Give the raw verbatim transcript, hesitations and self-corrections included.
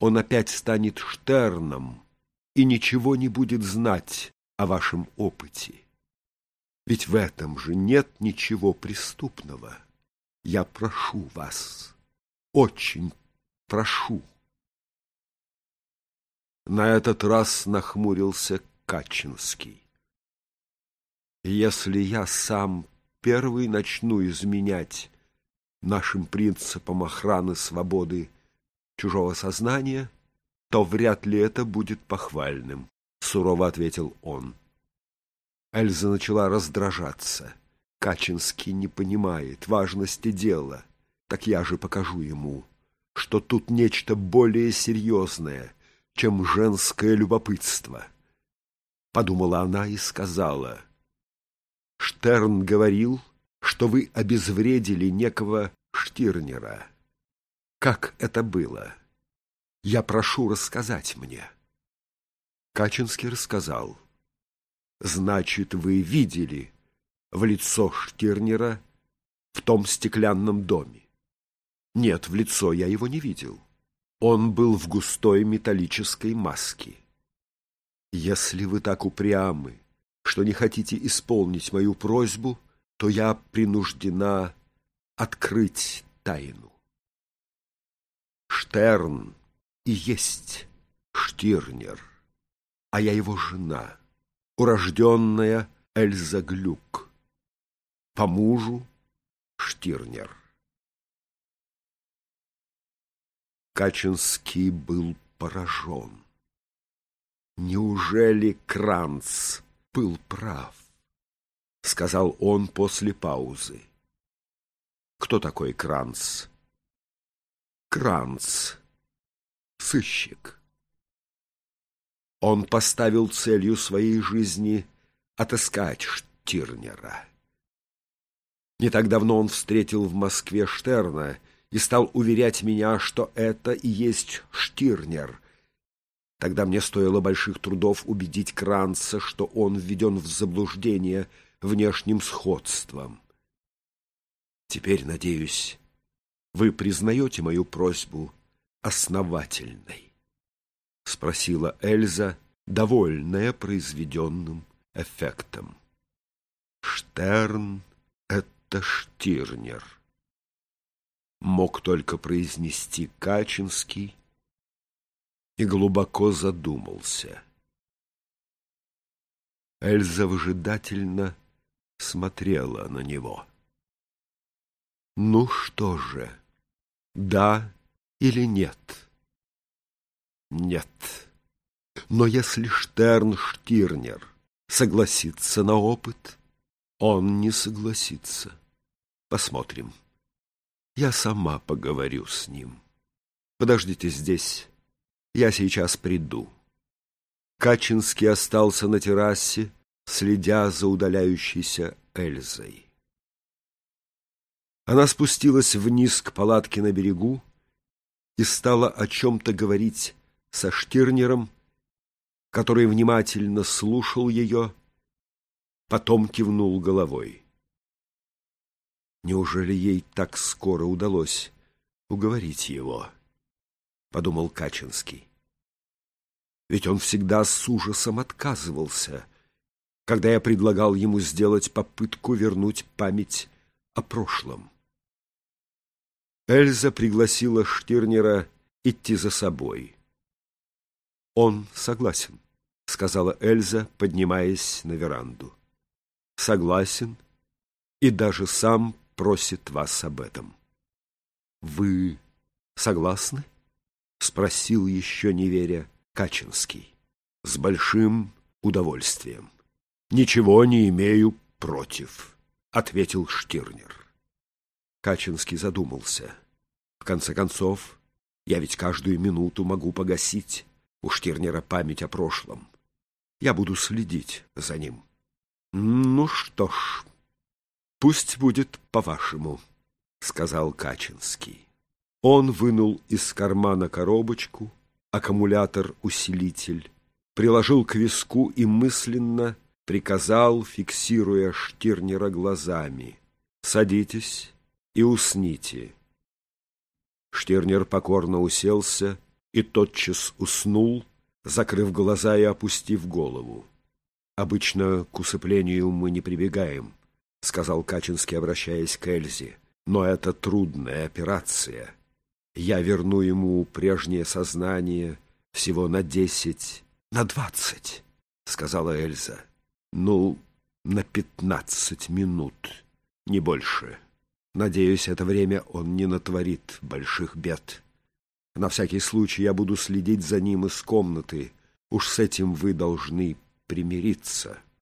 он опять станет Штерном и ничего не будет знать о вашем опыте. Ведь в этом же нет ничего преступного. Я прошу вас, очень прошу. На этот раз нахмурился Качинский. Если я сам первый начну изменять нашим принципам охраны свободы чужого сознания, то вряд ли это будет похвальным, — сурово ответил он. Эльза начала раздражаться. Качинский не понимает важности дела. Так я же покажу ему, что тут нечто более серьезное, чем женское любопытство. Подумала она и сказала: Штерн говорил, что вы обезвредили некого Штирнера. Как это было? Я прошу рассказать мне. Качинский рассказал. Значит, вы видели в лицо Штирнера в том стеклянном доме? Нет, в лицо я его не видел. Он был в густой металлической маске. Если вы так упрямы, что не хотите исполнить мою просьбу, то я принуждена открыть тайну. Штерн и есть Штирнер, а я его жена, урожденная Эльза Глюк, по мужу Штирнер. Качинский был поражен. Неужели Кранц был прав? — сказал он после паузы. Кто такой Кранц? Кранц, сыщик. Он поставил целью своей жизни отыскать Штирнера. Не так давно он встретил в Москве Штерна и стал уверять меня, что это и есть Штирнер. Тогда мне стоило больших трудов убедить Кранца, что он введен в заблуждение внешним сходством. Теперь, надеюсь, вы признаете мою просьбу основательной? — спросила Эльза, довольная произведенным эффектом. Штерн — это Штирнер. Мог только произнести Качинский и глубоко задумался. Эльза выжидательно смотрела на него. Ну что же, да или нет? Нет. Но если Штерн Штирнер согласится на опыт, он не согласится. Посмотрим. Я сама поговорю с ним. Подождите здесь. Я сейчас приду. Качинский остался на террасе, следя за удаляющейся Эльзой. Она спустилась вниз к палатке на берегу и стала о чем-то говорить со Штирнером, который внимательно слушал ее, потом кивнул головой. Неужели ей так скоро удалось уговорить его? — подумал Качинский. Ведь он всегда с ужасом отказывался, когда я предлагал ему сделать попытку вернуть память о прошлом. Эльза пригласила Штирнера идти за собой. «Он согласен», — сказала Эльза, поднимаясь на веранду. «Согласен и даже сам просит вас об этом». «Вы согласны?» — спросил, еще не веря, Качинский. «С большим удовольствием. Ничего не имею против», — ответил Штирнер. Качинский задумался. В конце концов, я ведь каждую минуту могу погасить у Штирнера память о прошлом. Я буду следить за ним. Ну что ж, пусть будет по-вашему, — сказал Качинский. Он вынул из кармана коробочку, аккумулятор-усилитель, приложил к виску и мысленно приказал, фиксируя Штирнера глазами: «Садитесь и усните». Штирнер покорно уселся и тотчас уснул, закрыв глаза и опустив голову. «Обычно к усыплению мы не прибегаем», — сказал Качинский, обращаясь к Эльзе. «Но это трудная операция. Я верну ему прежнее сознание всего на десять, на двадцать», — сказала Эльза. «Ну, на пятнадцать минут, не больше. Надеюсь, это время он не натворит больших бед. На всякий случай я буду следить за ним из комнаты. Уж с этим вы должны примириться».